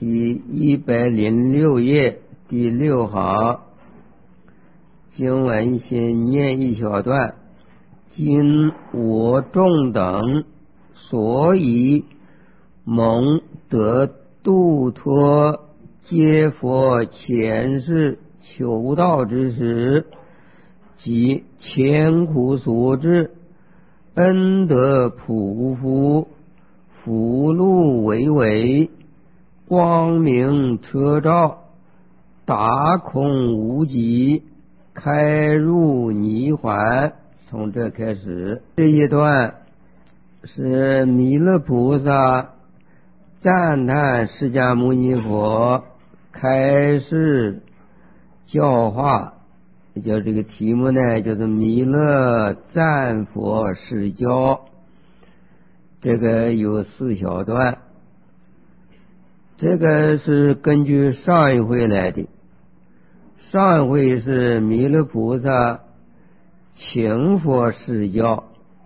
第106页第6行，经文先念一小段。今我众等所以蒙得度脱皆佛前世求道之时，即千苦所致，恩德普福，福禄巍巍，光明车照，大空无极，开入泥环。从这开始，这一段是弥勒菩萨赞叹释迦牟尼佛开示教化，叫这个题目呢，就是弥勒赞佛示教。这个有4小段，这个是根据上一回来的。上一回是弥勒菩萨请佛示教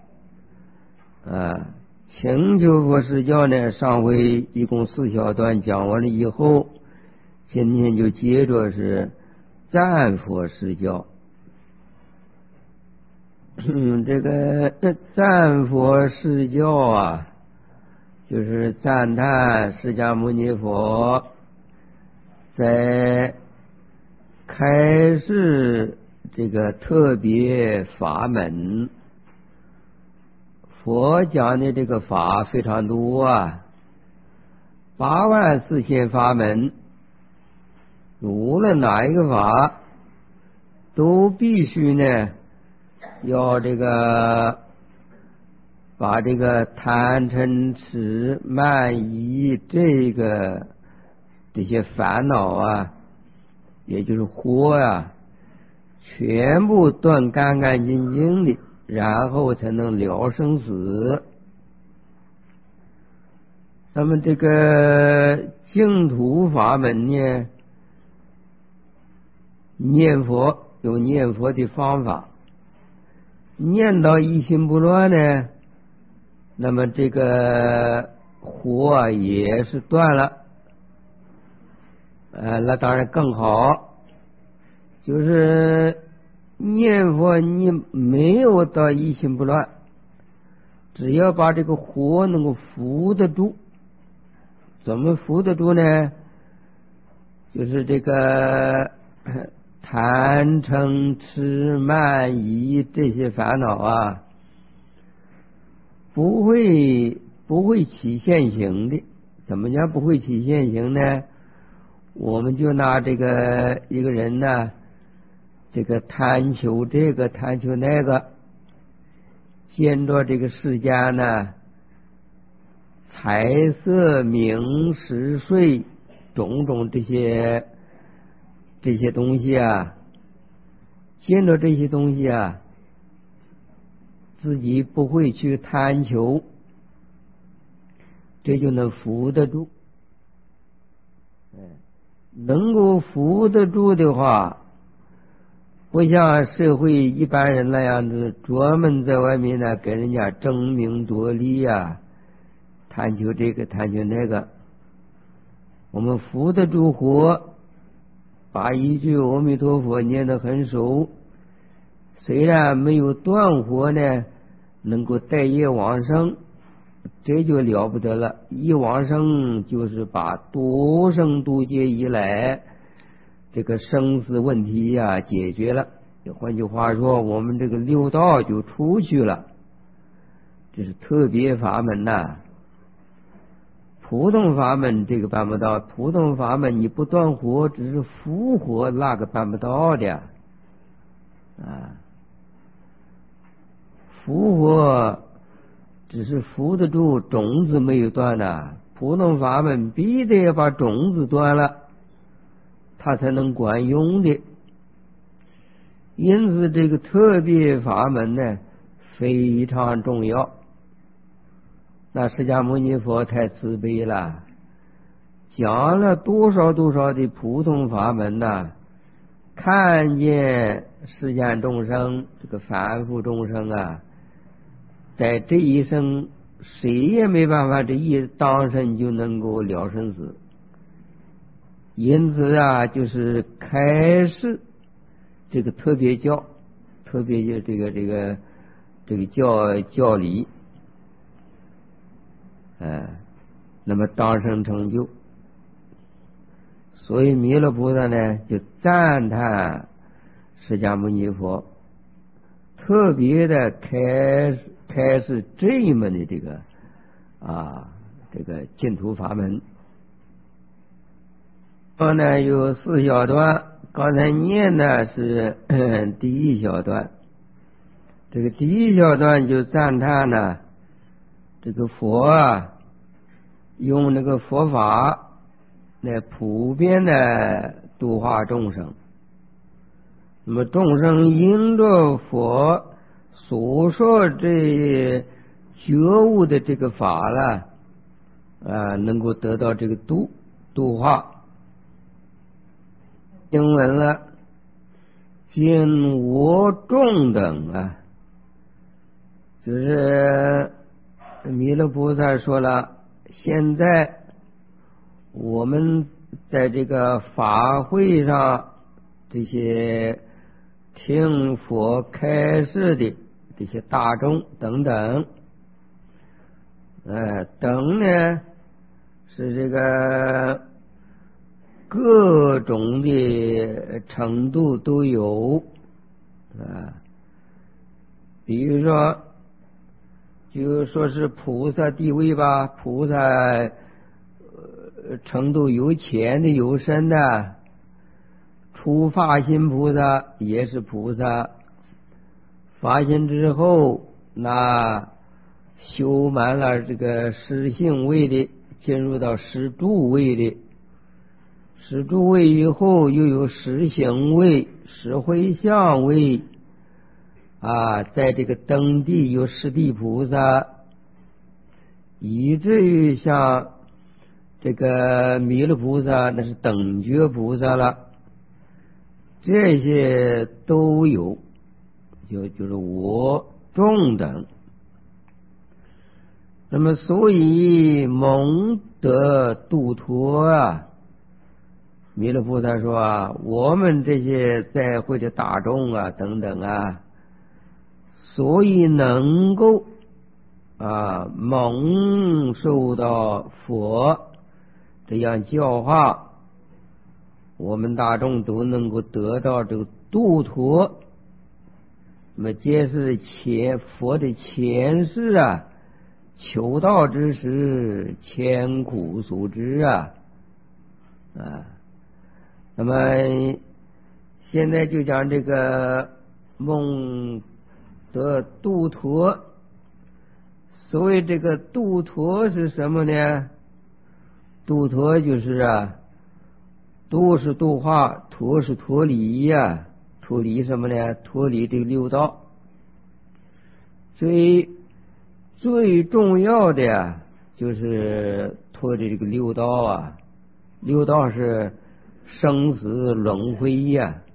请求佛示教呢，上回一共4小段讲完了以后，今天就接着是赞佛示教。这个赞佛示教就是赞叹释迦牟尼佛在开示这个特别法门。佛讲的这个法非常多84000法门，无论哪一个法都必须呢要这个把这个贪嗔痴慢疑这些烦恼也就是惑全部断干干净净的，然后才能了生死。那么这个净土法门呢，念佛有念佛的方法，念到一心不乱呢，那么这个惑也是断了那当然更好。就是念佛你没有到一心不乱，只要把这个惑能够扶得住。怎么扶得住呢？就是这个贪嗔痴慢疑这些烦恼不会起现行的。怎么讲不会起现行呢？我们就拿这个一个人这个贪求这个贪求那个，见着这个世间财色名食睡种种这些东西见着这些东西自己不会去贪求，这就能扶得住。能够扶得住的话，不像社会一般人那样子专门在外面跟人家争名夺利贪求这个贪求那个。我们扶得住惑，把一句阿弥陀佛念得很熟，虽然没有断惑呢，能够带业往生，这就了不得了。一往生就是把多生多劫以来这个生死问题解决了。换句话说，我们这个六道就出去了。这是特别法门普通法门这个办不到，普通法门你不断惑，只是伏惑，那个办不到的伏惑只是扶得住，种子没有断普通法门必须要把种子断了，它才能管用的。因此这个特别法门呢非常重要。那释迦牟尼佛太慈悲了，讲了多少的普通法门看见世间众生这个凡夫众生在这一生谁也没办法这一当生就能够了生死， 因此啊，就是开示这个特别教，特别这个教理，那么当生成就。所以弥勒菩萨呢就赞叹释迦牟尼佛特别的开示这一门的这个净土法门。呢有4小段，刚才念的是第1小段。这个第1小段就赞叹呢，这个佛啊，用那个佛法来普遍的度化众生。那么众生因着佛所说这觉悟的这个法了，能够得到这个度化。经文了，今我众等啊，就是弥勒菩萨说了，现在我们在这个法会上，这些听佛开示的这些大众等等，等呢是这个各种的程度都有比如说就说是菩萨地位吧，菩萨程度有浅的有深的，初发心菩萨也是菩萨，发心之后那修满了这个实性位的，进入到实住位的，实住位以后又有实行位、实回向位在这个登地有实地菩萨，以至于像这个弥勒菩萨那是等觉菩萨了，这些都有，就是我众等。那么所以蒙得度脱弥勒菩萨说我们这些在会的大众等等所以能够蒙受到佛这样教化，我们大众都能够得到这个度脱。那么皆是佛的前世求道之时千苦所知那么现在就讲这个蒙得度脱。所谓这个度脱是什么呢？度脱就是度是度化，脱是脱离脱离什么呢？脱离这个六道。最重要的就是脱离这个六道六道是生死轮回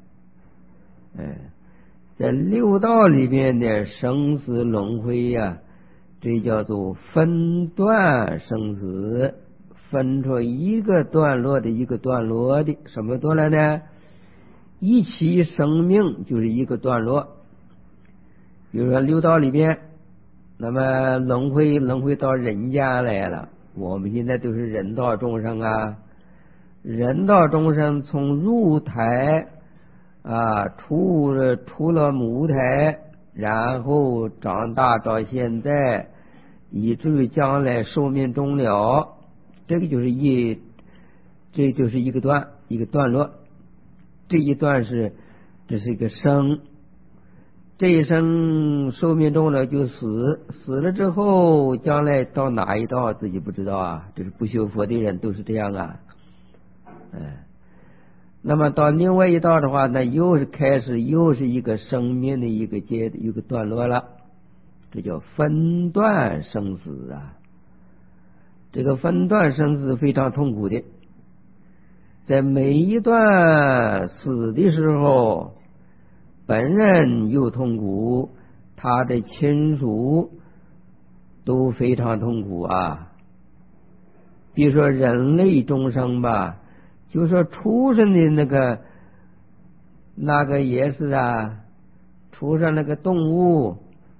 在六道里面的生死轮回这叫做分段生死，分出一个段落的一个段落的。什么段落呢？一期生命就是一个段落。比如说六道里边，那么轮回到人间来了，我们现在都是人道众生人道众生从入胎出了母胎，然后长大到现在，以至于将来寿命终了，这就是一个段落。这一段这是一个生，这一生寿命终了就死了之后，将来到哪一道自己不知道这是不修佛的人都是这样那么到另外一道的话，那又是一个生命的一个段落了，这叫分段生死这个分段生死非常痛苦的，在每一段死的时候，本人又痛苦，他的亲属都非常痛苦比如说人类众生吧， 就说畜生的那个也是啊，畜生那个动物，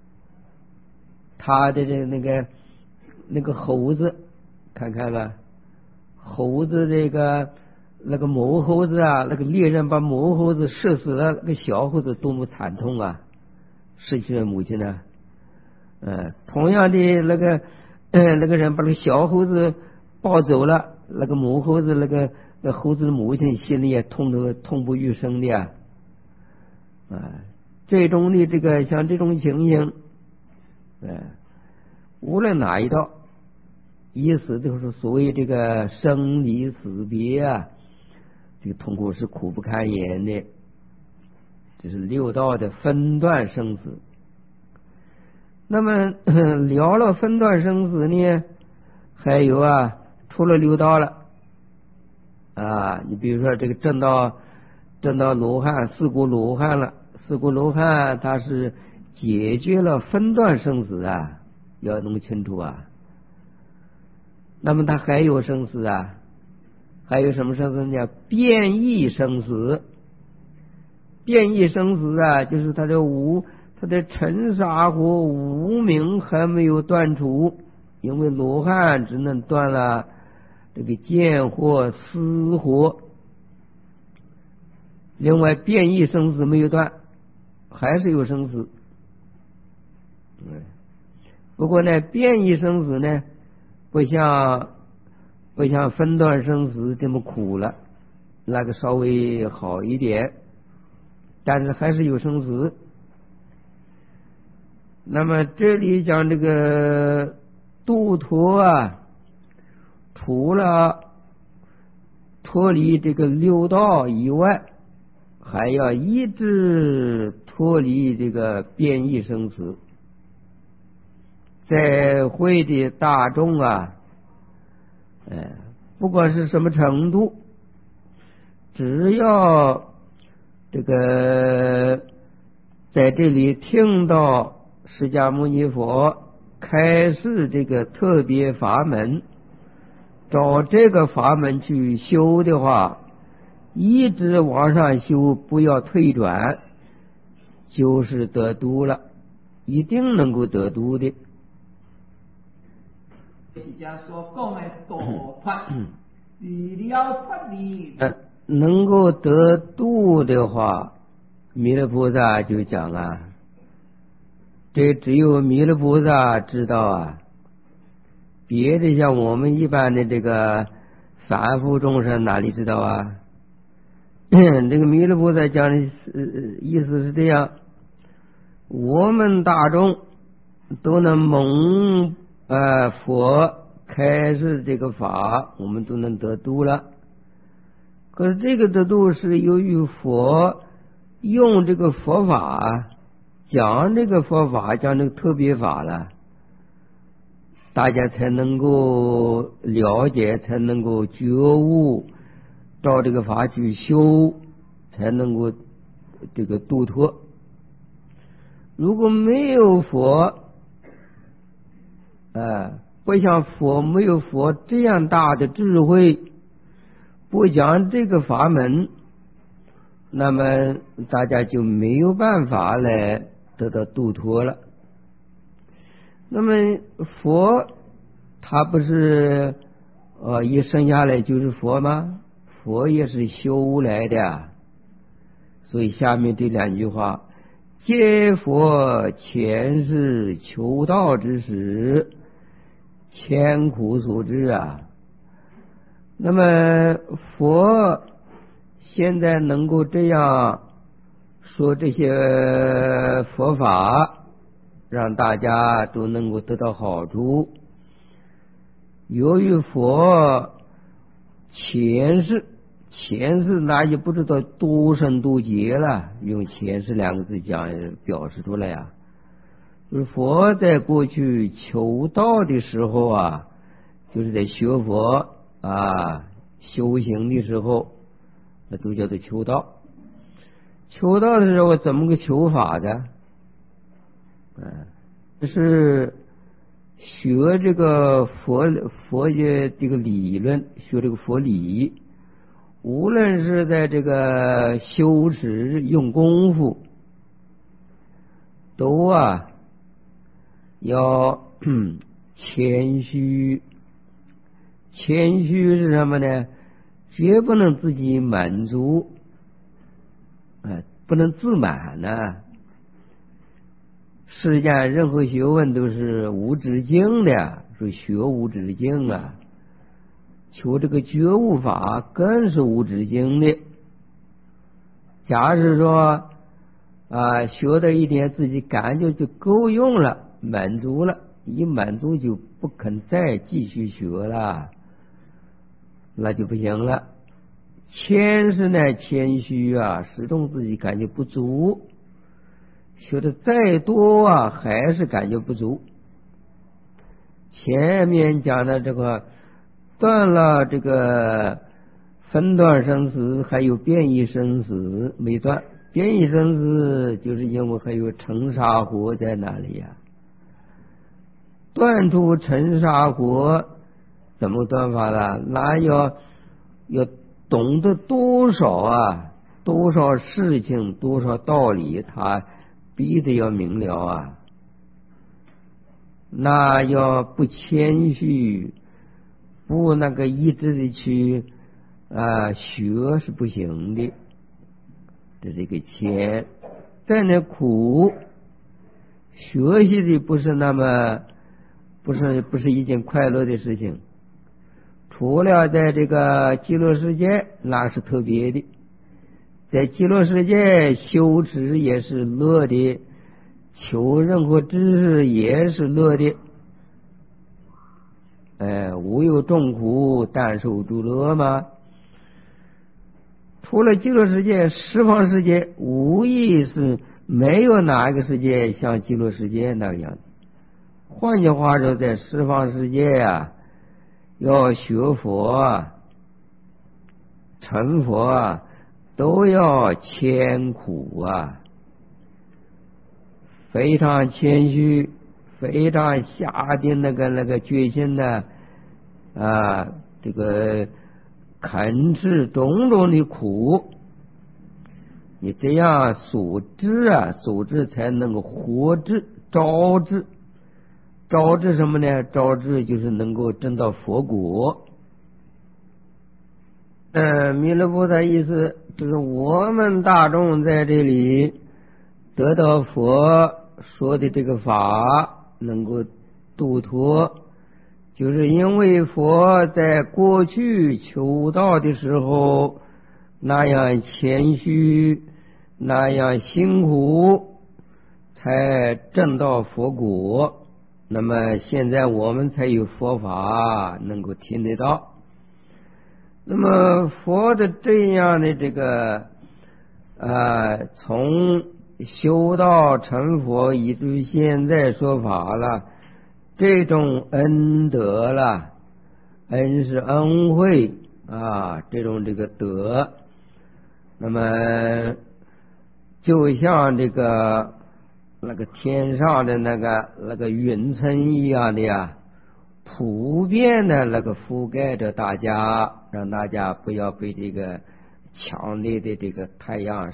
它的那个猴子，看看吧，猴子那个母猴子啊，那个猎人把母猴子射死了，那个小猴子多么惨痛啊，失去了母亲呢。同样的那个人把那个小猴子抱走了，那个母猴子那猴子的母亲心里也痛不欲生的呀。这种的像这种情形，无论哪一道，意思就是所谓这个生离死别啊，这个痛苦是苦不堪言的，这是六道的分段生死。那么聊了分段生死呢，还有啊，除了六道了啊，你比如说这个证到罗汉，四果罗汉了，四果罗汉他是解决了分段生死啊，要弄清楚啊。那么他还有生死啊，还有什么生死呢？变异生死。变异生死啊，就是他的尘沙或无明还没有断除，因为罗汉只能断了这个见惑、思惑，另外变异生死没有断，还是有生死。不过呢，变异生死呢，不像分段生死这么苦了，那个稍微好一点，但是还是有生死。那么这里讲这个度脱啊，除了脱离这个六道以外，还要一直脱离这个变异生死。在会的大众啊，不管是什么程度，只要这个在这里听到释迦牟尼佛开示这个特别法门，照这个法门去修的话，一直往上修，不要退转，就是得度了，一定能够得度的。 是讲所讲的度脱，离了脱离。 能够得度的话，弥勒菩萨就讲啊，这只有弥勒菩萨知道啊，别的像我们一般的这个凡夫众生哪里知道啊？这个弥勒菩萨讲的意思是这样，我们大众都能蒙佛开示这个法，我们都能得度了。可是这个得度是由于佛用这个佛法讲这个佛法，讲这个特别法了，大家才能够了解，才能够觉悟，照这个法去修，才能够这个度脱。如果没有佛，不像佛，没有佛这样大的智慧，不讲这个法门，那么大家就没有办法来得到度脱了。那么佛他不是一生下来就是佛吗？佛也是修来的，所以下面这两句话，皆佛前世求道之时，千苦所致啊。那么佛现在能够这样说这些佛法，让大家都能够得到好处，由于佛前世那也不知道多生多劫了，用前世两个字讲表示出来呀。就是佛在过去求道的时候啊，就是在学佛修行的时候，那都叫做求道。求道的时候怎么个求法的？是学这个佛学这个理论，学这个佛理， 无论是在这个修持用功夫，都要谦虚。谦虚是什么呢？绝不能自己满足，不能自满呢。世间任何学问都是无止境的，是学无止境啊。求这个觉悟法更是无止境的。假使说学到一点自己感觉就够用了，满足了，一满足就不肯再继续学了，那就不行了。谦是呢，谦虚始终自己感觉不足，学的再多还是感觉不足。前面讲的这个断了这个分段生死，还有变异生死没断。变异生死就是因为还有尘沙火在那里断除尘沙火怎么断法了？那要懂得多少事情，多少道理，他必得要明了那要不谦虚，不一直的去学是不行的。这是一个谦。在那苦，学习的不是那么不是一件快乐的事情。除了在这个极乐世界，那是特别的。在极乐世界修持也是乐的，求任何知识也是乐的。无有众苦，但受诸乐嘛。除了极乐世界，十方世界无疑是没有哪一个世界像极乐世界那个样子。换句话说，在十方世界要学佛成佛都要谦苦非常谦虚，非常下定那个决心的这个肯吃种种的苦，你这样所知才能够活知招知。招致什么呢？招致就是能够证到佛果。弥勒菩萨意思就是我们大众在这里得到佛说的这个法，能够度脱，就是因为佛在过去求道的时候那样谦虚，那样辛苦，才证到佛果。那么现在我们才有佛法能够听得到。那么佛的这样的这个从修道成佛以至于现在说法了，这种恩德了，恩是恩惠这种这个德，那么就像这个那个天上的那个云层一样的普遍的那个覆盖着大家，让大家不要被这个强烈的这个太阳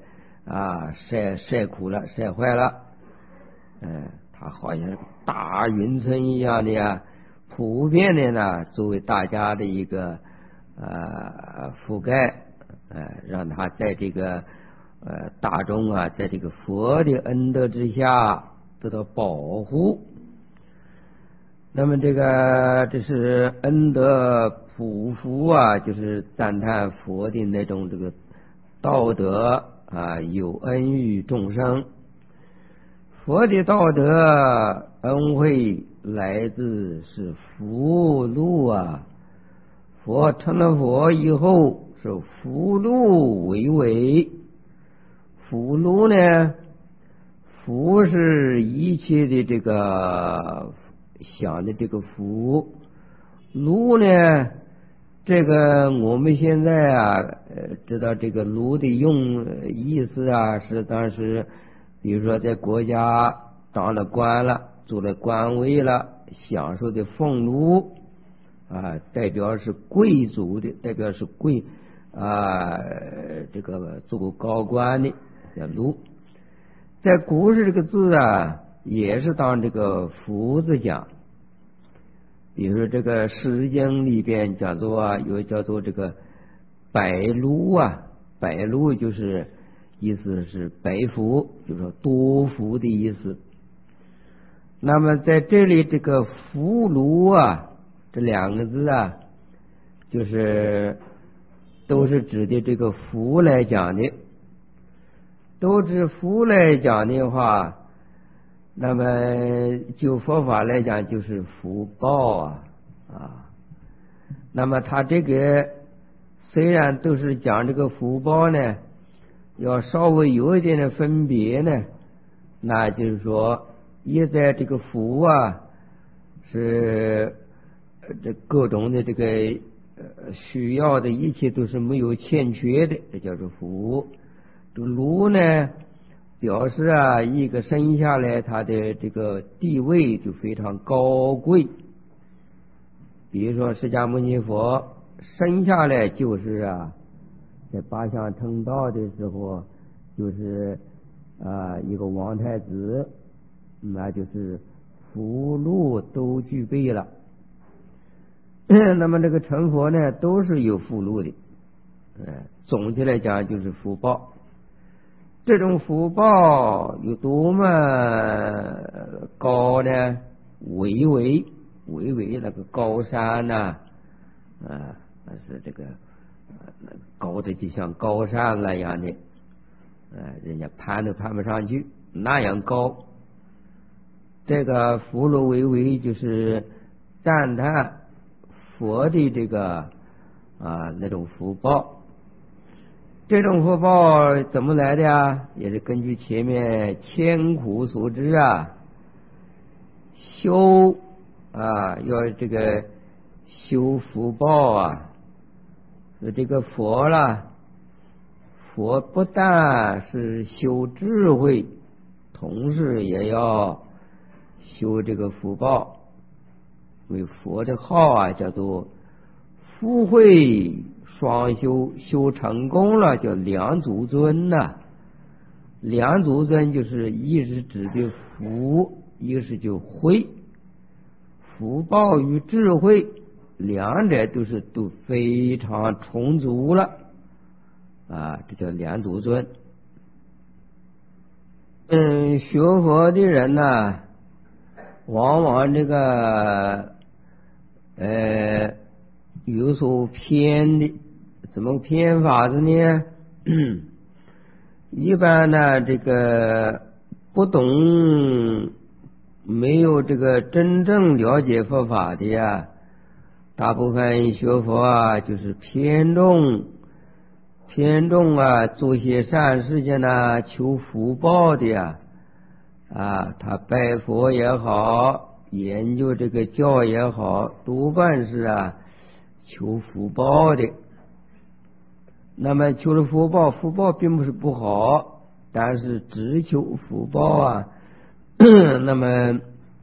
晒苦了，晒坏了。它好像大云层一样的普遍的呢，作为大家的一个覆盖，让它在这个大众在这个佛的恩德之下得到保护。那么这是恩德普福就是赞叹佛的那种这个道德有恩于众生。佛的道德恩惠来自是福禄佛成了佛以后是福禄为为。福禄呢，福是一切的这个想的这个福，禄呢，这个我们现在知道这个禄的意思是当时比如说在国家当了官了，做了官位了，享受的俸禄代表是贵族的，代表是这个做高官的叫禄。在古时这个字啊，也是当这个福字讲。比如说这个《诗经》里边讲做有叫做这个百禄啊，百禄就是意思是百福，就是说多福的意思。那么在这里这个福禄啊，这两个字啊，就是都是指的这个福来讲的。都指福来讲的话，那么就佛法来讲就是福报啊。那么他这个虽然都是讲这个福报呢，要稍微有一点的分别呢，那就是说也在这个福啊是这各种的这个需要的一切都是没有欠缺的，这叫做福。这个禄呢表示啊一个生下来他的这个地位就非常高贵。比如说释迦牟尼佛生下来就是在八相成道的时候就是一个王太子，那就是福禄都具备了。那么这个成佛呢都是有福禄的，总体来讲就是福报。这种福报有多么高呢？巍巍那个高山呐，是这个高的就像高山那样的，人家攀都攀不上去，那样高。这个福禄巍巍就是赞叹佛的这个那种福报。这种福报怎么来的呀？也是根据前面千苦所知修要这个修福报这个佛不但是修智慧，同时也要修这个福报。为佛的号叫做福慧双修，修成功了叫两祖尊两祖尊就是一是指的福，一个是就慧。福报与智慧两者都非常充足了这叫两祖尊。学佛的人往往这个有所偏的。怎么偏法子呢？一般呢这个不懂，没有这个真正了解佛法的大部分学佛就是偏重做些善事情求福报的他拜佛也好，研究这个教也好，多半是求福报的。那么求了福报，福报并不是不好，但是只求福报那么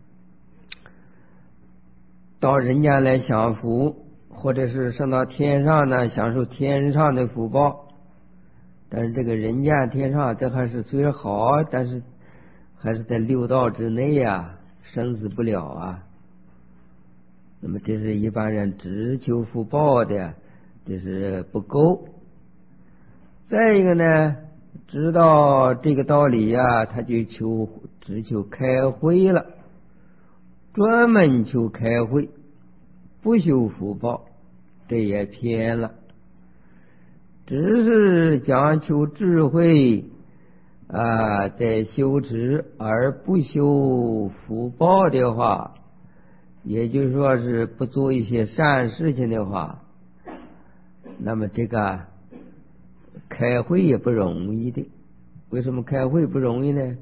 到人间来享福，或者是上到天上呢享受天上的福报。但是这个人间天上这还是虽然好，但是还是在六道之内生死不了那么这是一般人只求福报的，这是不够。再一个呢，知道这个道理他就只求开慧了，专门求开慧，不修福报，这也偏了。只是讲求智慧在修持而不修福报的话，也就是说是不做一些善事情的话，那么这个开会也不容易的。为什么开会不容易呢？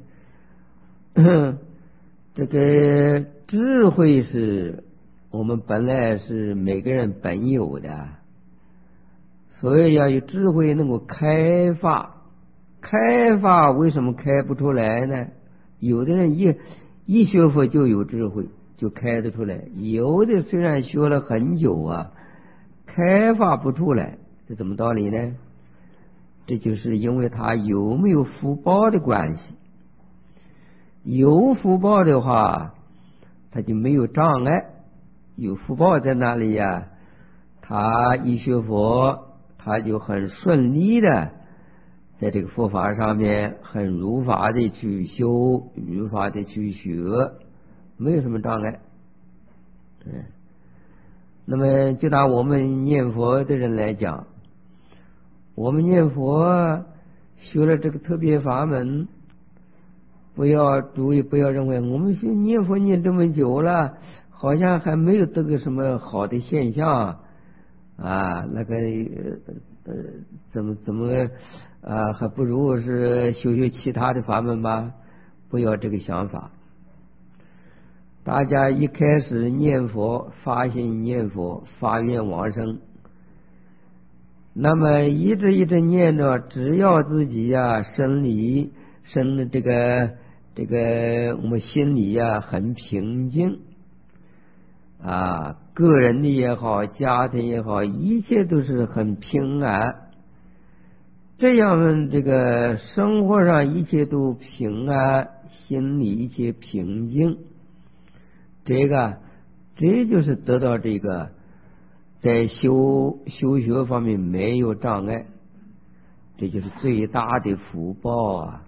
这个智慧是我们本来是每个人本有的，所以要有智慧能够开发。开发为什么开不出来呢？有的人一学佛就有智慧，就开得出来；有的虽然学了很久开发不出来， 这怎么道理呢？这就是因为他有没有福报的关系。有福报的话，他就没有障碍。有福报在哪里呀？他一学佛，他就很顺利的在这个佛法上面很如法的去修，如法的去学，没有什么障碍。那么就拿我们念佛的人来讲，我们念佛学了这个特别法门，不要注意，不要认为我们念佛念这么久了，好像还没有得个什么好的现象啊，那个怎么还不如是修其他的法门吧？不要这个想法。大家一开始念佛，发心念佛，发愿往生，那么一直念着，只要自己生的这个我们心里很平静啊，个人的也好，家庭也好，一切都是很平安，这样这个生活上一切都平安，心里一切平静，这就是得到这个在修学方面没有障碍，这就是最大的福报啊！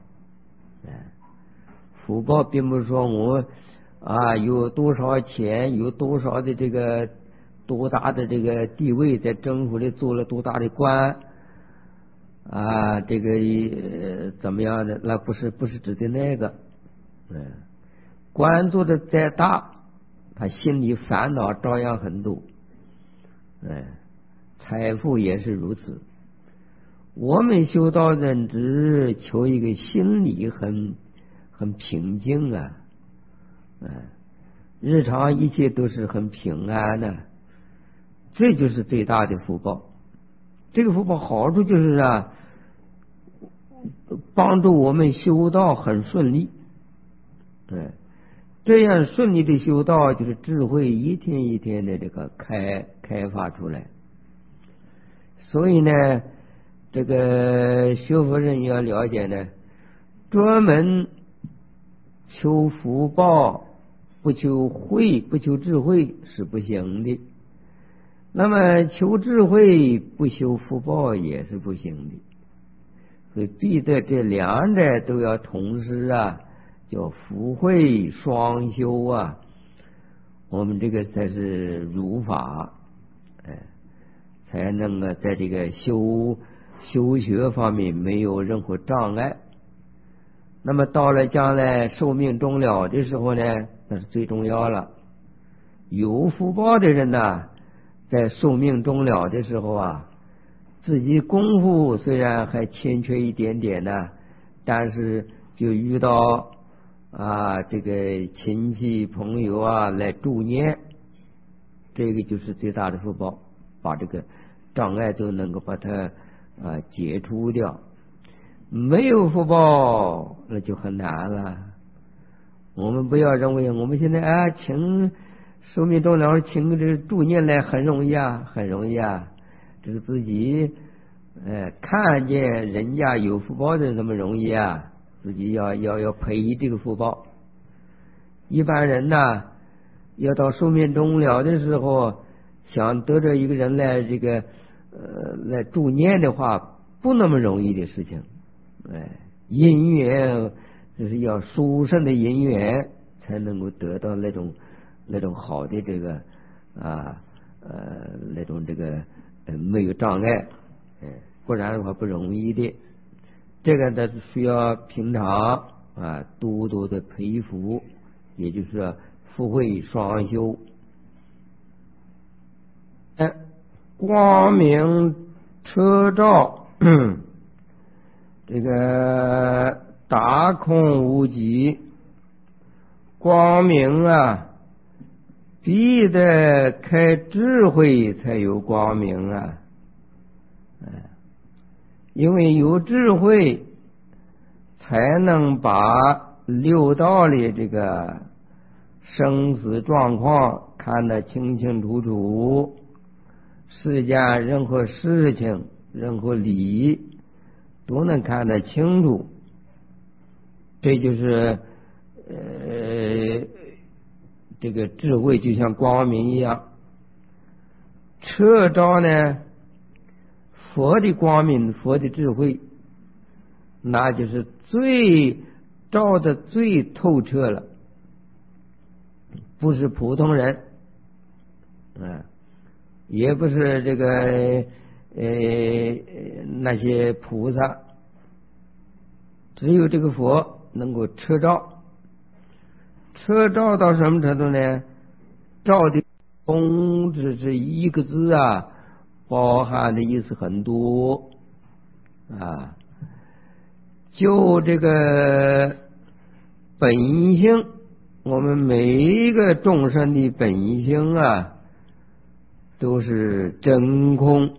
福报并不是说我有多少钱，有多少的这个多大的这个地位，在政府里做了多大的官这个怎么样的？那不是指的那个。官做的再大，他心里烦恼照样很多。财富也是如此。我们修道人只求一个心里很平静日常一切都是很平安的，这就是最大的福报。这个福报好处就是帮助我们修道很顺利。这样顺利的修道，就是智慧一天一天的这个开发出来。所以呢，这个学佛人要了解呢，专门求福报，不求慧，不求智慧是不行的。那么求智慧不修福报也是不行的。所以必得这两者都要同时叫福慧双修我们这个才是如法，才能在这个修学方面没有任何障碍。那么到了将来寿命终了的时候呢，那是最重要了。有福报的人在寿命终了的时候自己功夫虽然还欠缺一点点但是就遇到这个亲戚朋友来助念，这个就是最大的福报，把这个障碍都能够把它解除掉。没有福报那就很难了。我们不要认为我们现在请寿命终了请这个助念来很容易很容易这是自己看见人家有福报的那么容易自己要培这个福报。一般人要到寿命终了的时候，想得着一个人来这个来助念的话，不那么容易的事情。因缘就是要殊胜的因缘才能够得到那种好的这个那种这个没有障碍，不然的话不容易的。这个呢需要平常多多的培福，也就是福慧双修。光明车照这个大空无极，光明必得开智慧才有光明因为有智慧才能把六道里这个生死状况看得清清楚楚，世间任何事情任何理都能看得清楚。这就是这个智慧就像光明一样。彻照呢，佛的光明，佛的智慧，那就是最照的最透彻了，不是普通人，也不是这个那些菩萨，只有这个佛能够彻照。彻照到什么程度呢？照的空只是一个字啊，包含的意思很多啊。就这个本性，我们每一个众生的本性啊，都是真空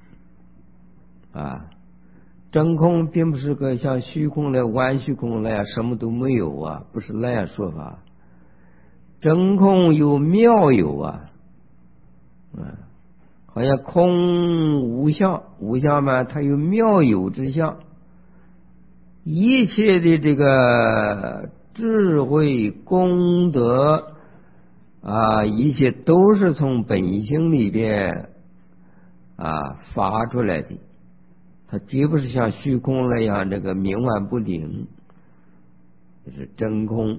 啊。真空并不是个像虚空的弯虚空那样什么都没有啊，不是那样说法。真空有妙有啊，好像空无相，无相嘛，它有妙有之相。一切的这个智慧功德啊，一切都是从本性里边发出来的，它绝不是像虚空那样这个冥顽不灵，这是真空。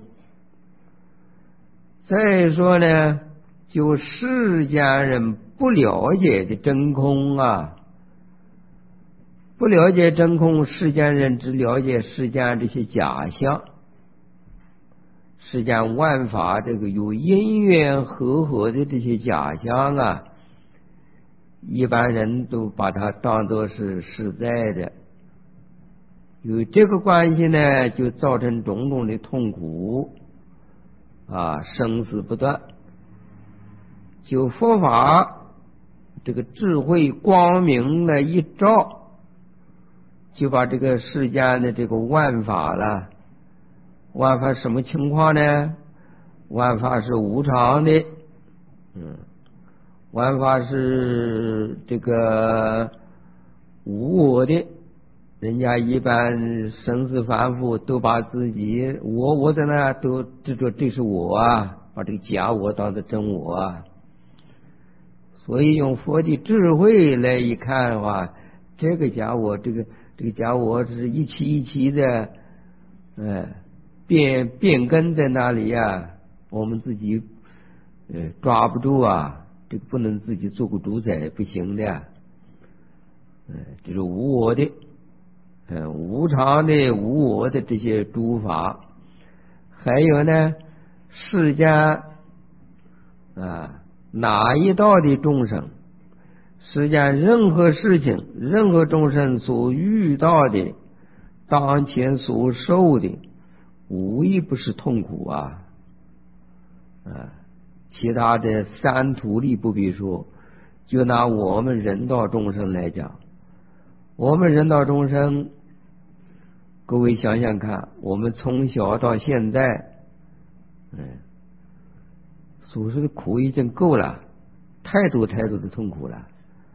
再说呢，就世间人不了解的真空啊，不了解真空，世间人只了解世间这些假象，世间万法这个有因缘和合的这些假象啊，一般人都把它当作是实在的，有这个关系呢，就造成种种的痛苦生死不断。就佛法这个智慧光明的一照，就把这个世间的这个万法了，万法什么情况呢？万法是无常的，万法是这个无我的。人家一般生死反复都把自己我在那都执着这是我啊，把这个假我当作真我啊。所以用佛的智慧来一看的话，这个假我这个假我是一期一期的变更在那里啊，我们自己抓不住啊，这个不能自己做个主宰，不行的。这是无我的无常的无我的这些诸法。还有呢，世间哪一道的众生，世间任何事情，任何众生所遇到的，当前所受的，无一不是痛苦啊。其他的三途里不必说，就拿我们人道众生来讲，我们人道众生，各位想想看，我们从小到现在所受的苦已经够了，太多太多的痛苦了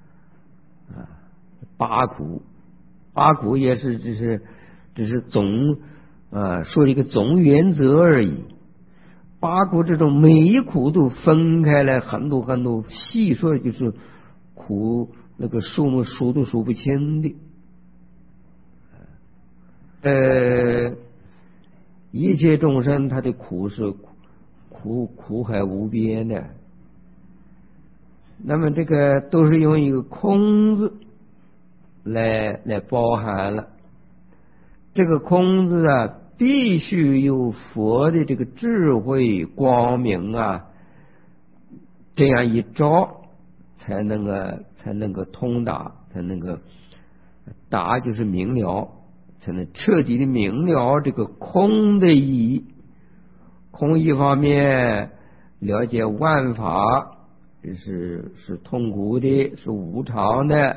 八苦也是只是总说一个总原则而已。八苦这种每一苦都分开来很多很多，细说就是苦那个数目数都数不清的。一切众生他的苦是苦海无边的。那么这个都是用一个空字来包含了。这个空字啊，必须有佛的这个智慧光明啊，这样一照才能够通达，才能够达就是明了，才能彻底的明了这个空的意义。空一方面了解万法是痛苦的，是无常的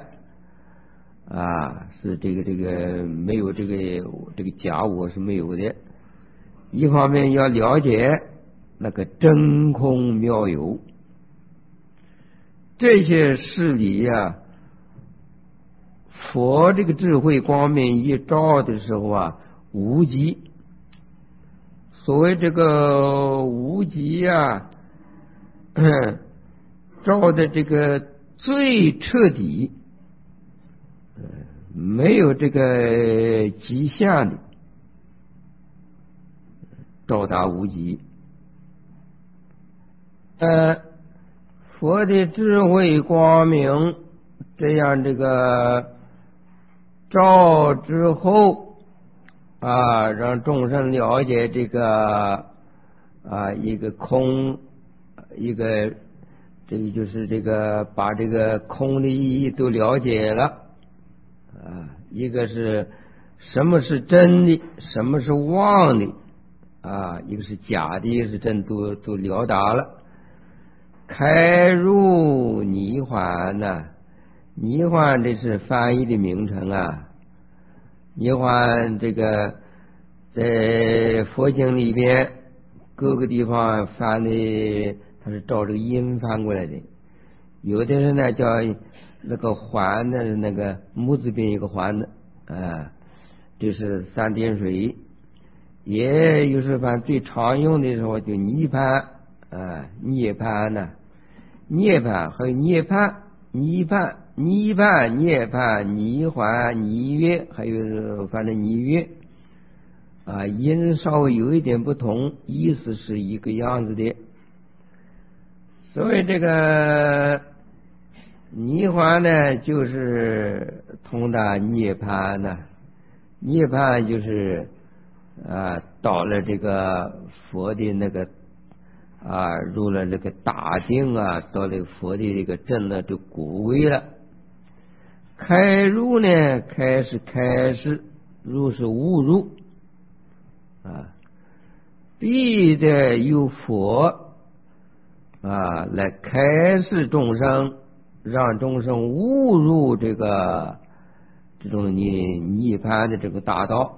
是这个没有这个假我是没有的。一方面要了解那个真空妙有，这些事理佛这个智慧光明一照的时候啊，无极。所谓这个无极啊，照的这个最彻底，没有这个极限的，到达无极。佛的智慧光明这样这个照之后啊，让众生了解这个一个空，一个这个就是这个把这个空的意义都了解了啊，一个是什么是真的，什么是妄的啊，一个是假的，一个是真，都了达了。开入涅槃呐，涅槃这是翻译的名称啊。涅槃这个在佛经里边各个地方翻的，它是照这个音翻过来的。有的人呢叫那个环的，那个木字边一个环的啊，这是三点水。也有时反最常用的时候就涅槃啊，涅槃呢，涅槃还有涅槃、涅槃、涅槃、涅槃、涅槃、涅月，还有反正涅月啊，音稍微有一点不同，意思是一个样子的。所以这个涅槃呢，就是通达涅槃呢，涅槃就是到了这个佛的那个入了这个大定啊，到了佛的这个正的这果位了。开入呢，开是开示，入是悟入啊，必得有佛来开示众生，让众生悟入这种涅槃的这个大道。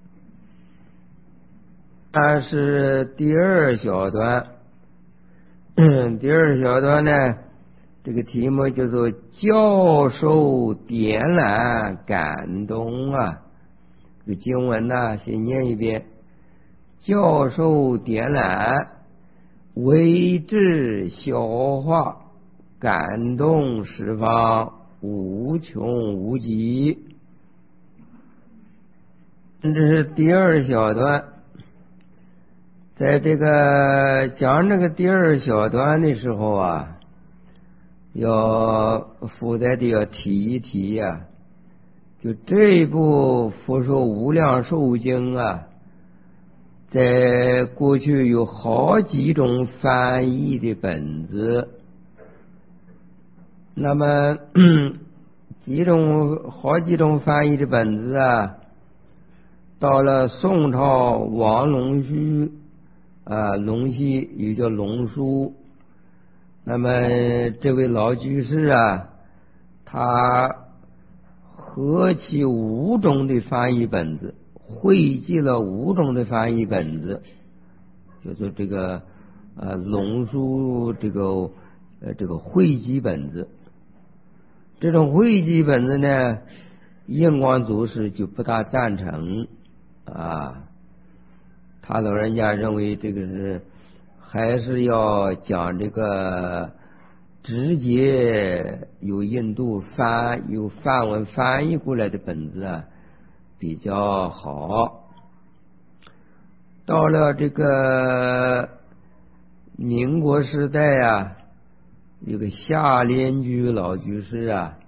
它是第二小段，第二小段呢，这个题目叫做教授点燃感动啊。这个经文呢，先念一遍：教授点燃，为智消化，感动十方，无穷无极。这是第二小段。在这个讲这个第二小段的时候啊，要附带的要提一提啊，就这一部《佛说无量寿经》啊，在过去有好几种翻译的本子，那么好几种翻译的本子啊，到了宋朝王龙须龙溪又叫龙书，那么这位老居士啊，他合起5种的翻译本子，汇集了5种的翻译本子，就是这个龙书这个汇集本子。这种汇集本子呢，印光祖师就不大赞成啊。他老人家认为这个还是要讲这个直接由印度由梵文翻译过来的本子啊比较好。到了这个民国时代啊，有个夏莲居老居士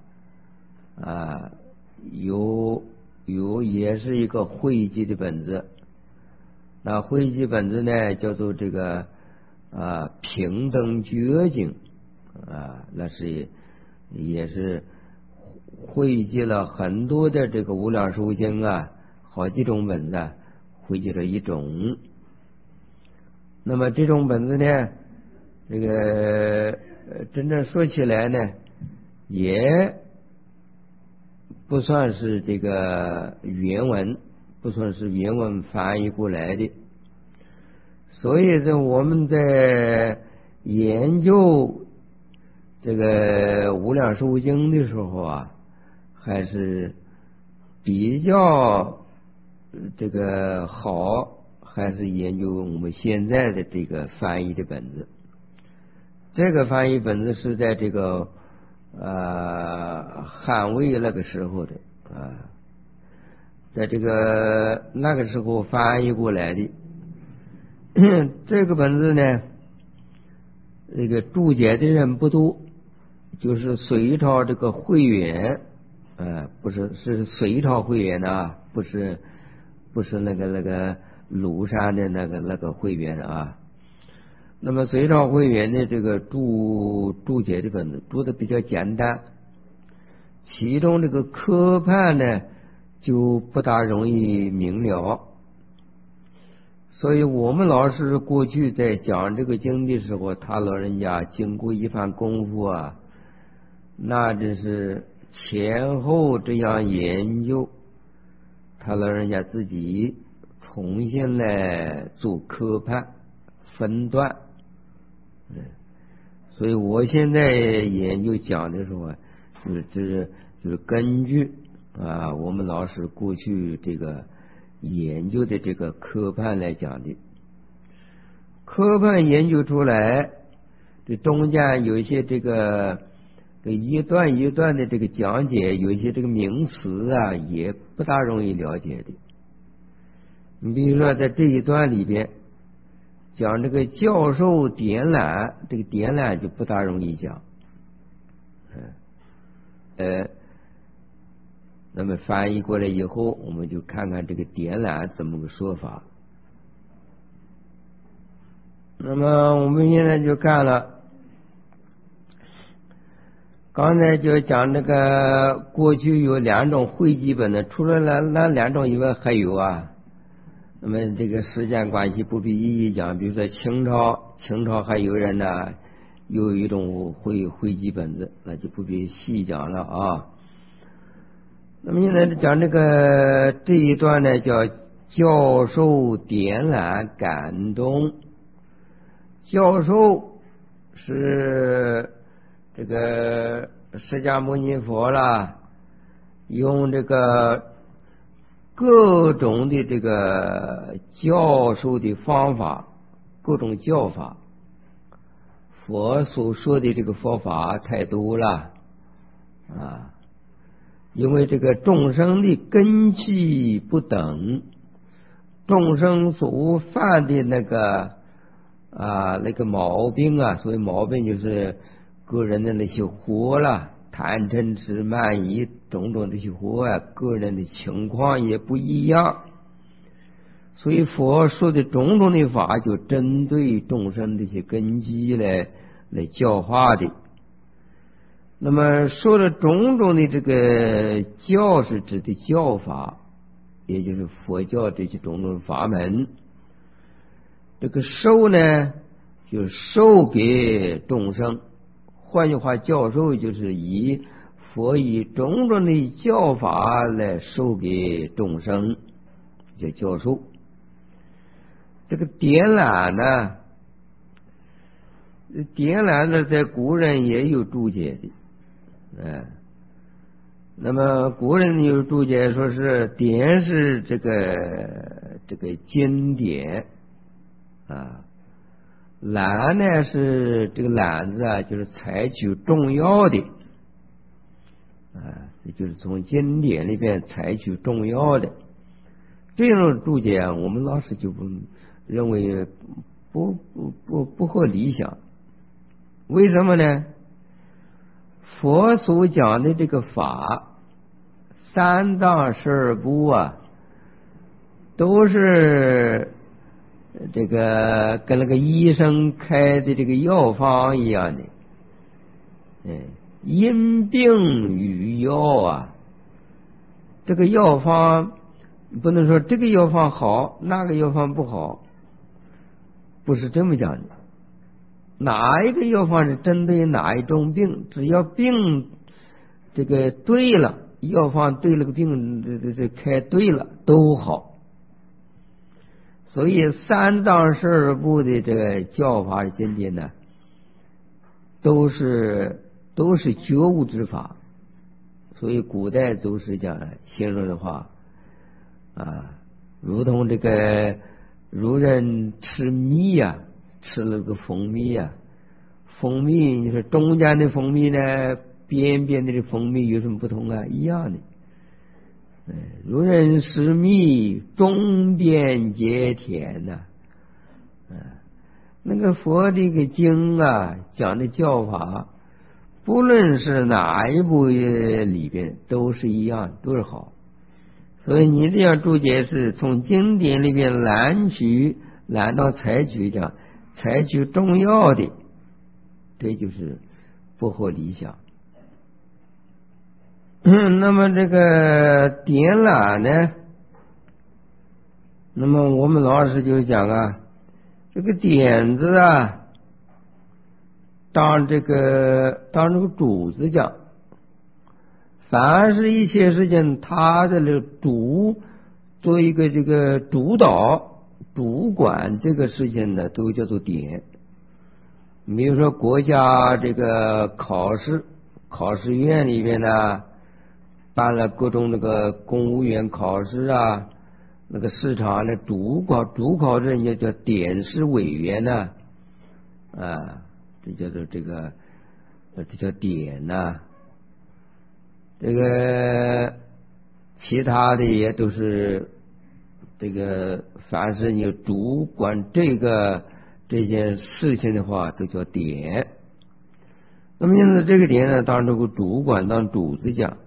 也是一个汇集的本子。那汇集本子呢，叫做这个平等觉经那是也是汇集了很多的这个无量寿经好几种本子汇集了一种。那么这种本子呢，这个真正说起来呢，也不算是这个原文，不算是原文翻译过来的。所以说我们在研究这个无量寿经的时候还是比较这个好，还是研究我们现在的这个翻译的本子。这个翻译本子是在这个汉魏那个时候的在这个那个时候翻译过来的。这个本子呢，这个注解的人不多，就是隋朝这个会员，不是，是隋朝会员的不是那个庐山的那个会员啊。那么隋朝会员的这个注解的本子注的比较简单，其中这个科判呢就不大容易明了。所以我们老师过去在讲这个经的时候，他老人家经过一番功夫那真是前后这样研究，他老人家自己重新来做科判分段。所以我现在研究讲的时候就是根据我们老师过去这个研究的这个科判来讲的。科判研究出来，这中间有一些这个一段一段的这个讲解，有一些这个名词也不大容易了解的。你比如说在这一段里边讲这个教授点览，这个点览就不大容易讲。那么翻译过来以后，我们就看看这个点览怎么个说法。那么我们现在就看了，刚才就讲那个过去有两种汇集本的，除了那两种以外还有那么这个时间关系不必一一讲。比如说清朝还有人呢有一种汇集本子，那就不必细讲了那么现在讲这一段呢，叫教授点览感动。教授是这个释迦牟尼佛用这个各种的这个教授的方法，各种教法，佛所说的这个佛法太多了因为这个众生的根器不等，众生所犯的那个毛病所谓毛病就是个人的那些火贪嗔痴慢疑种种这些火个人的情况也不一样，所以佛说的种种的法就针对众生这些根基来教化的。那么说的种种的这个教是指的教法，也就是佛教这些种种法门。这个授呢就授给众生，换句话教授就是佛以种种的教法来授给众生，叫教授。这个点览呢在古人也有注解的那么古人有注解说是典是这个经典览呢是这个览字就是采取重要的就是从经典里边采取重要的。这种注解我们老师就不认为不合理想。为什么呢？佛所讲的这个法三藏十二部都是这个跟那个医生开的这个药方一样的因病与药这个药方不能说这个药方好那个药方不好，不是这么讲的。哪一个药方是针对哪一种病，只要病这个对了，药方对了个病这开对了都好。所以三藏十二部的这个教法经典呢，都是觉悟之法， 所以古代祖师讲形容的话如同这个如人吃蜜吃了个蜂蜜蜂蜜你说中间的蜂蜜呢，边边的蜂蜜有什么不同一样的。如人食蜜，中边皆甜那个佛这个经讲的教法，不论是哪一部里边都是一样，都是好。所以你这样注解是从经典里边揽到采取讲，采取重要的，这就是不合理想。那么这个点览呢，那么我们老师就讲这个点子当这个主子讲，凡是一切事情，他的这个做一个这个主导主管这个事情呢，都叫做点。比如说国家这个考试院里边呢，办了各种那个公务员考试那个市场的主考人也叫点试委员这叫做这叫点这个其他的也都是这个，凡是你主管这件事情的话，都叫点。那么因此这个点呢，当这个主管当主子讲。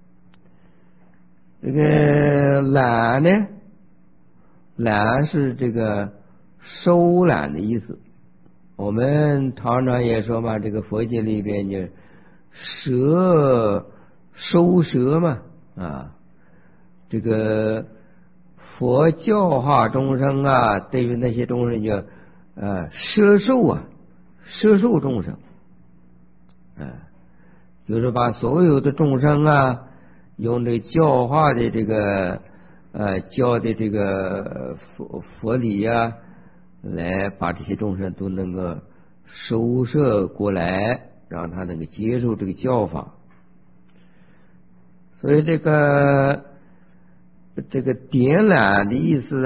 这个揽呢，揽是这个收揽的意思。我们常常也说嘛，这个佛经里边就收舍嘛这个佛教化众生对于那些众生叫摄受众生就是把所有的众生用这教化的这个教的这个佛理来把这些众生都能够收摄过来，让他能够接受这个教法。所以这个点览的意思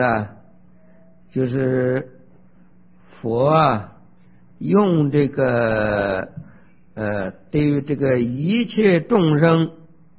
就是佛用这个对于这个一切众生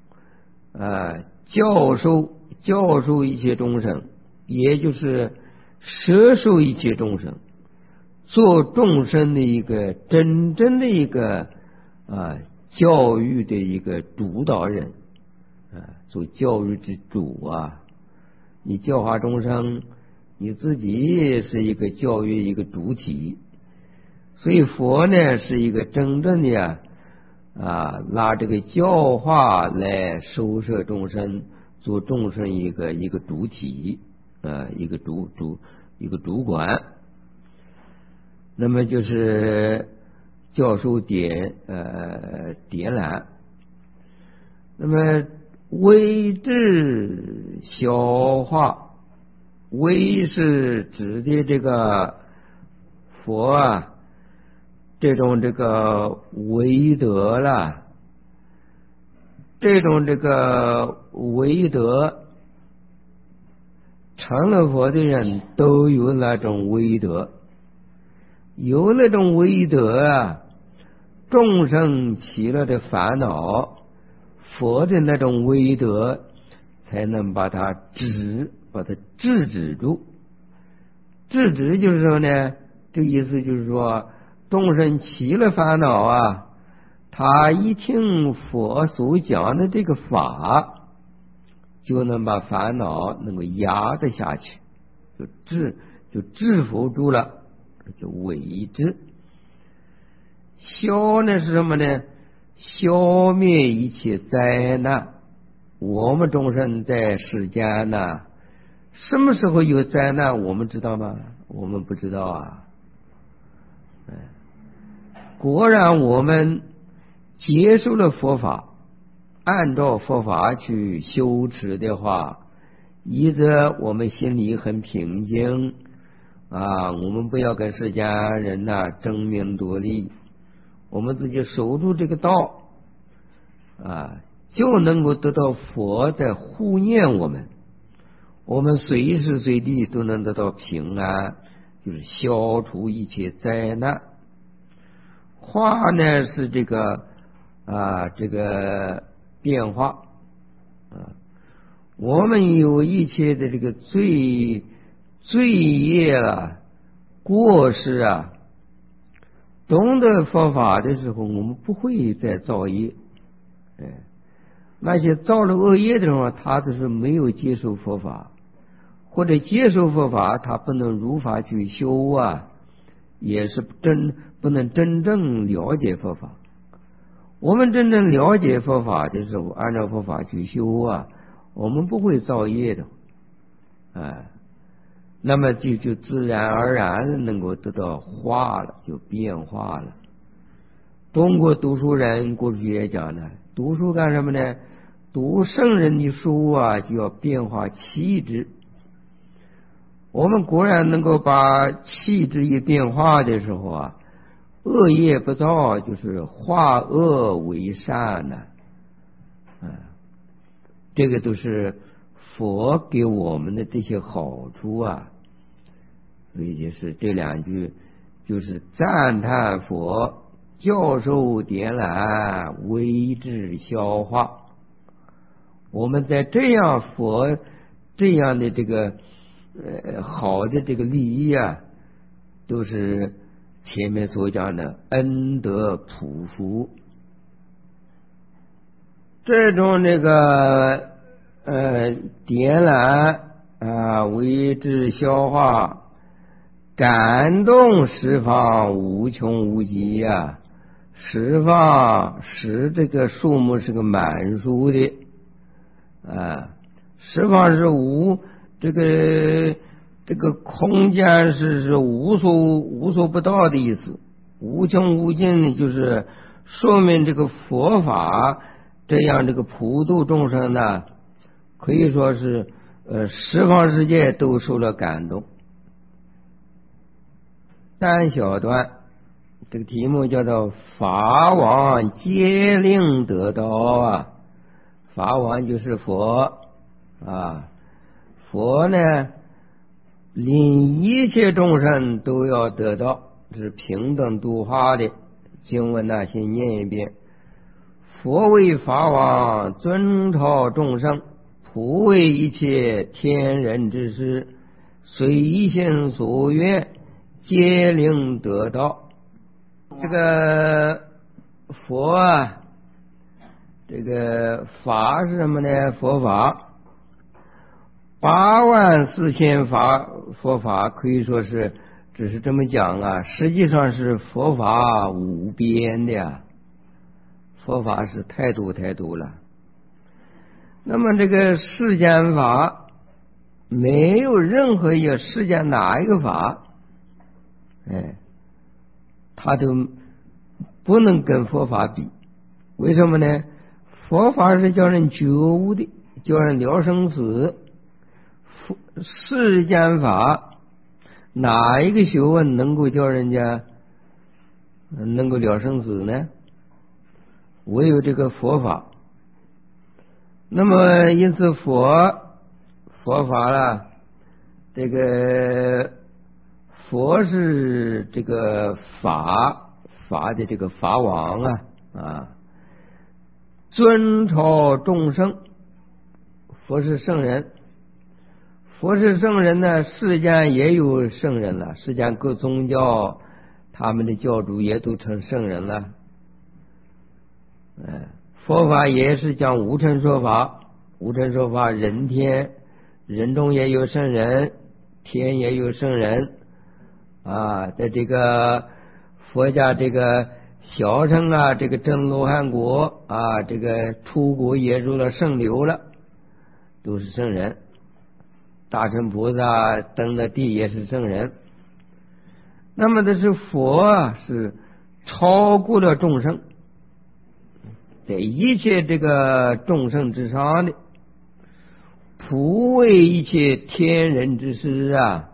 教授一切众生，也就是摄受一切众生，做众生的一个真正的一个教育的一个主导人做教育之主你教化众生，你自己是一个教育一个主体。所以佛呢是一个真正的拿这个教化来收摄众生，做众生一个主体一个主管。那么就是教授点览。那么微智消化，微是指的这个佛这种这个微德了，这种这个微德，成了佛的人都有那种微德，有那种微德众生起了的烦恼，佛的那种微德才能把它制止住。制止就是说呢，这意思就是说，众生起了烦恼他一听佛所讲的这个法，就能把烦恼能够压得下去，就制服住了，就为之。消呢是什么呢？消灭一切灾难。我们众生在世间什么时候有灾难我们知道吗？我们不知道果然我们接受了佛法，按照佛法去修持的话，一则我们心里很平静我们不要跟世间人争名夺利，我们自己守住这个道就能够得到佛在护念我们，我们随时随地都能得到平安，就是消除一切灾难。化呢是这个变化我们有一切的这个罪业过失懂得佛法的时候，我们不会再造业。那些造了恶业的人他都是没有接受佛法，或者接受佛法他不能如法去修也是不能真正了解佛法。我们真正了解佛法的时候，按照佛法去修我们不会造业的那么就自然而然能够得到化了，就变化了。中国读书人过去也讲呢，读书干什么呢？读圣人的书就要变化气质。我们果然能够把气质一变化的时候恶业不造，就是化恶为善这个都是佛给我们的这些好处所以就是这两句就是赞叹佛教授点览为之消化。我们在这样佛这样的这个好的这个利益都是前面所讲的恩德普福。这种这个点览为之消化，感动十方无穷无极十方使这个数目是个满数的十方是无这个空间是无所不到的意思。无穷无尽呢，就是说明这个佛法这样这个普度众生呢，可以说是十方世界都受了感动。单小段这个题目叫做法王皆令得道法王就是佛佛呢令一切众生都要得到，是平等度化的。经文先念一遍。佛为法王，尊超众生，普为一切天人之事，随心所愿，皆令得道。这个佛这个法是什么呢？佛法84000佛法可以说是只是这么讲实际上是佛法无边的佛法是太多了。那么这个世间法没有任何一个世间哪一个法它都不能跟佛法比。为什么呢？佛法是叫人觉悟的，叫人了生死。世间法哪一个学问能够叫人家能够了生死呢？唯有这个佛法。那么因此佛法这个佛是这个法的这个法王尊超众生。佛是圣人，佛是圣人呢，世间也有圣人了，世间各宗教他们的教主也都成圣人了。佛法也是讲无尘说法，无尘说法人天，人中也有圣人，天也有圣人在这个佛家这个小乘这个真罗汉国这个出国也入了圣流了，都是圣人。大乘菩萨登的地也是圣人。那么这是佛是超过了众生，在一切这个众生之上的，普为一切天人之事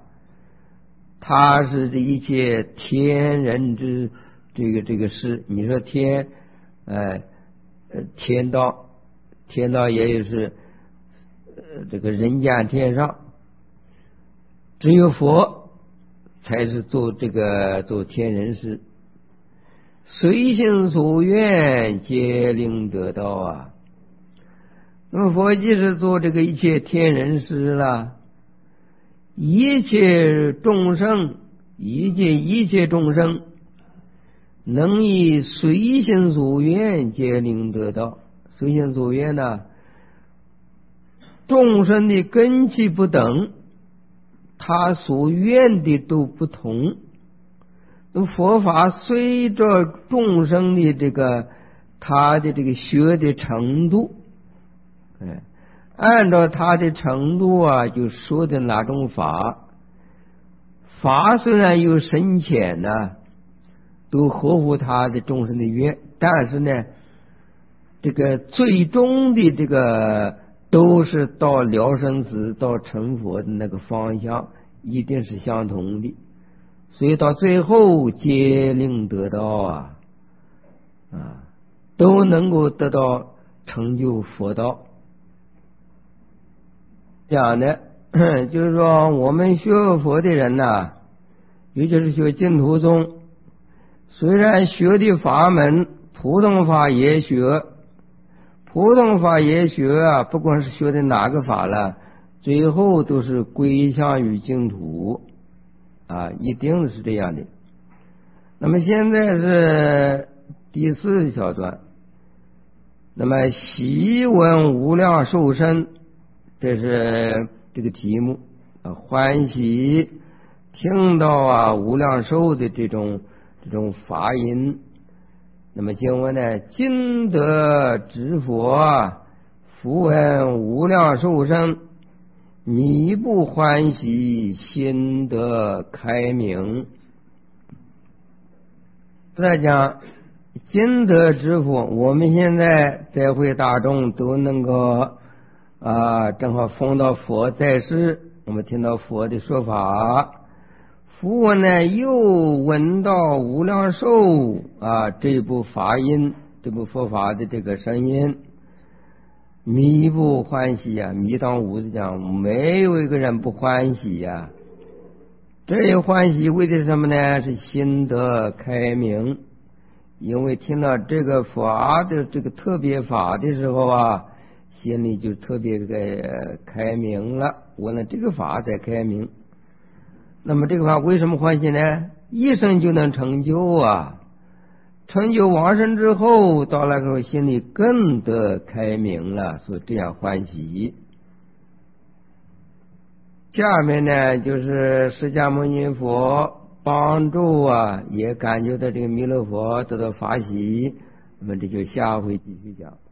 他是这一切天人之这个事。你说天天道天道也是这个人间天上，只有佛才是做天人师，随心所愿皆令得道啊。那么佛即是做这个一切天人师了，一切众生能以随心所愿皆令得道。随心所愿呢，众生的根器不等，他所愿的都不同。佛法随着众生的他的学的程度，按照他的程度啊，就说的哪种法虽然有深浅呢，都合乎他的众生的愿，但是呢，这个最终的都是到了生死到成佛的那个方向一定是相同的，所以到最后皆令得道啊，都能够得到成就佛道。讲的就是说，我们学佛的人呐，尤其是学净土宗，虽然学的法门普通法也学啊，不管是学的哪个法了，最后都是归向于净土啊，一定是这样的。那么现在是第4小段，那么习闻无量寿身，这是这个题目欢喜听到啊无量寿的这种法音。那么经文呢，今得知佛，复闻无量寿身，弥不欢喜，心得开明。再讲今得知佛，我们现在在会大众都能够正好逢到佛在世，我们听到佛的说法，复闻呢又闻到无量寿这部法音，这部佛法的这个声音，弥不欢喜啊，弥当无字讲，没有一个人不欢喜呀。这一欢喜为的是什么呢？是心得开明，因为听到这个法的这个特别法的时候啊，心里就特别开明了，闻了这个法才开明。那么这个法为什么欢喜呢？一生就能成就啊，成就往生之后，到那个时候心里更得开明了，所以这样欢喜。下面呢，就是释迦牟尼佛帮助也感觉到这个弥勒佛得到法喜，那么这就下回继续讲。